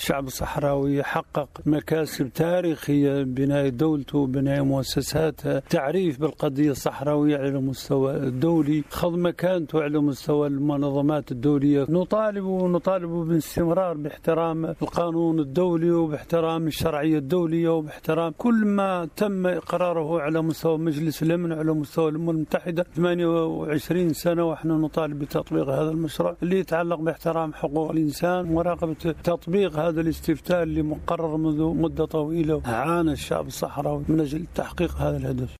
الشعب الصحراوي حقق مكاسب تاريخية، بناء دولته، بناء مؤسساته، تعريف بالقضية الصحراوية على المستوى الدولي، خض مكانته على مستوى المنظمات الدولية. نطالب باستمرار باحترام القانون الدولي وباحترام الشرعية الدولية وباحترام كل ما تم إقراره على مستوى مجلس الأمن وعلى مستوى الأمم المتحدة. 28 سنة ونحن نطالب بتطبيق هذا المشروع اللي يتعلق باحترام حقوق الإنسان ومراقبة تطبيق هذا الاستفتاء اللي مقرر منذ مدة طويلة. عانى الشعب الصحراوي من أجل تحقيق هذا الهدف.